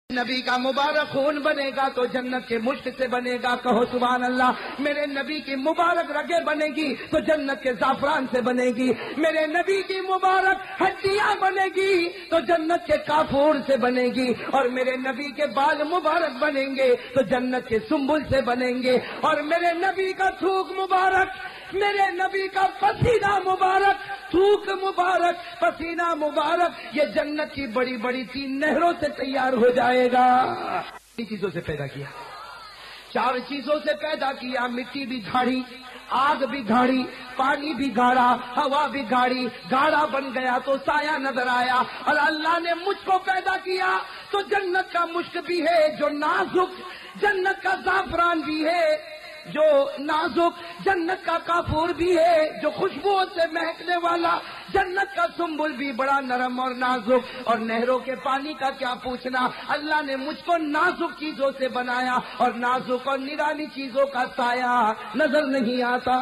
نبی کا مبارک خون بنے گا تو جنت کے مشک سے بنے گا، کہو سبحان اللہ۔ میرے نبی کی مبارک رگیں بنے گی تو جنت کے زعفران سے بنے گی، میرے نبی کی مبارک ہڈیاں بنے گی تو جنت کے کافور سے بنے گی، اور میرے نبی کے بال مبارک بنیں گے تو جنت کے سنبل سے بنیں گے، اور میرے نبی کا تھوک مبارک، میرے نبی کا پسینہ مبارک، تھوک مبارک، پسینہ مبارک، یہ جنت کی بڑی بڑی 3 نہروں سے تیار ہو جائے گا۔ 3 چیزوں سے پیدا کیا، 4 چیزوں سے پیدا کیا، مٹی بھی گاڑھی، آگ بھی گاڑھی، پانی بھی گاڑا، ہوا بھی گاڑی، گاڑا بن گیا تو سایہ نظر آیا، اور اللہ نے مجھ کو پیدا کیا تو جنت کا مشک بھی ہے جو نازک، جنت کا زعفران بھی ہے جو نازک، جنت کا کافور بھی ہے جو خوشبو سے مہکنے والا، جنت کا سنبل بھی بڑا نرم اور نازک، اور نہروں کے پانی کا کیا پوچھنا، اللہ نے مجھ کو نازک چیزوں سے بنایا، اور نازک اور نرالی چیزوں کا سایہ نظر نہیں آتا۔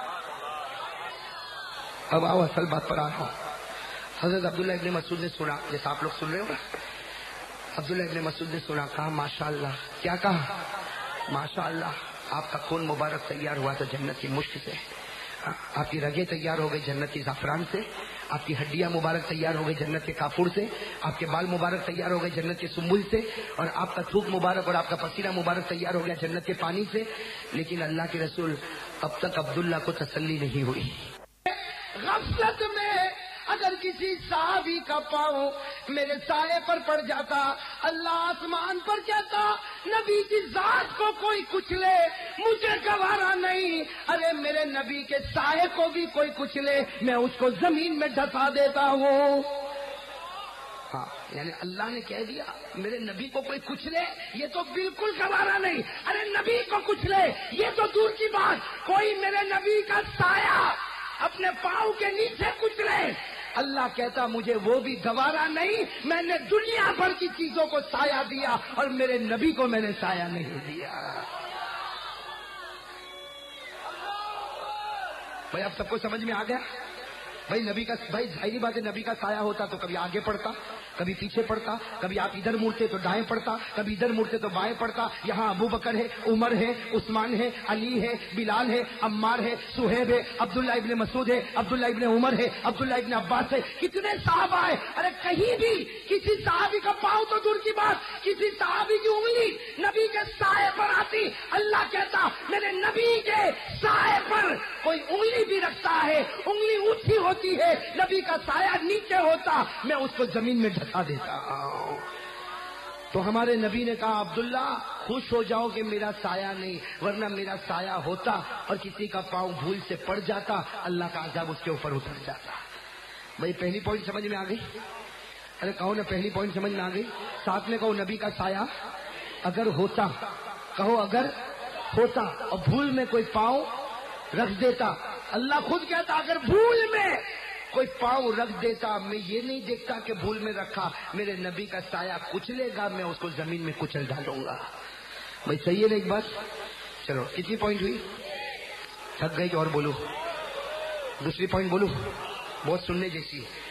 اب آؤ اصل بات پر آ رہا ہوں۔ حضرت عبداللہ ابن مسعود نے سنا، جیسا آپ لوگ سن رہے ہو نا، عبداللہ ابن مسعود نے سنا، کہا ماشاءاللہ، کیا کہا؟ ماشاءاللہ، آپ کا خون مبارک تیار ہوا تو جنت کی مشک سے، آپ کی رگیں تیار ہو گئی جنت کی زعفران سے، آپ کی ہڈیاں مبارک تیار ہو گئی جنت کے کافور سے، آپ کے بال مبارک تیار ہو گئے جنت کے سنبل سے، اور آپ کا تھوک مبارک اور آپ کا پسینہ مبارک تیار ہو گیا جنت کے پانی سے۔ لیکن اللہ کے رسول، اب تک عبداللہ کو تسلی نہیں ہوئی۔ غفلت میں اگر کسی صحابی کا پاؤں میرے سائے پر پڑ جاتا، اللہ آسمان پر کہتا نبی کی ذات کو کوئی کچلے مجھے گوارا نہیں، ارے میرے نبی کے سائے کو بھی کوئی کچلے میں اس کو زمین میں ڈھسا دیتا ہوں۔ ہاں، یعنی اللہ نے کہہ دیا میرے نبی کو کوئی کچلے یہ تو بالکل گوارا نہیں، ارے نبی کو کچلے یہ تو دور کی بات، کوئی میرے نبی کا سایہ اپنے پاؤں کے نیچے کچلے، اللہ کہتا مجھے وہ بھی گوارا نہیں، میں نے دنیا بھر کی چیزوں کو سایہ دیا اور میرے نبی کو میں نے سایہ نہیں دیا۔ بھائی اب سب کو سمجھ میں آ گیا؟ بھائی نبی کا، بھائی ظاہری بات ہے نبی کا سایہ ہوتا تو کبھی آگے پڑتا، کبھی پیچھے پڑتا، کبھی آپ ادھر مڑتے تو دائیں پڑتا، کبھی ادھر مڑتے تو بائیں پڑتا۔ یہاں ابو بکر ہے، عمر ہے، عثمان ہے، علی ہے، بلال ہے، عمار ہے، صہیب ہے، عبداللہ ابن مسعود ہے، عبداللہ ابن عمر ہے، عبداللہ ابن عباس ہے، کتنے صحابہ ہیں، ارے کہیں بھی کسی صحابی کا پاؤں تو دور کی بات، کسی صحابی کی انگلی نبی کے سائے پر آتی، اللہ کہتا میرے نبی کے سائے پر کوئی انگلی بھی رکھتا ہے، انگلی اونچی ہوتی ہے، نبی کا سایہ نیچے ہوتا، میں اس کو زمین میں ڈھسا دیتا ہوں۔ تو ہمارے نبی نے کہا عبداللہ خوش ہو جاؤ کہ میرا سایہ نہیں، ورنہ میرا سایہ ہوتا اور کسی کا پاؤں بھول سے پڑ جاتا، اللہ کا عذاب اس کے اوپر اتر جاتا۔ بھائی پہلی پوائنٹ سمجھ میں آ گئی؟ ارے کہو نا پہلی پوائنٹ سمجھ میں آ گئی؟ ساتھ میں کہو نبی کا سایہ اگر ہوتا، کہو اگر ہوتا اور بھول میں کوئی پاؤں رکھ دیتا، اللہ خود کہتا اگر بھول میں کوئی پاؤں رکھ دیتا، میں یہ نہیں دیکھتا کہ بھول میں رکھا، میرے نبی کا سایہ کچلے گا، میں اس کو زمین میں کچل ڈالوں گا۔ بھائی صحیح ہے نا ایک بات؟ چلو کتنی پوائنٹ ہوئی؟ تھک گئی کہ اور بولو؟ دوسری پوائنٹ بولو؟ بہت سننے جیسی ہے۔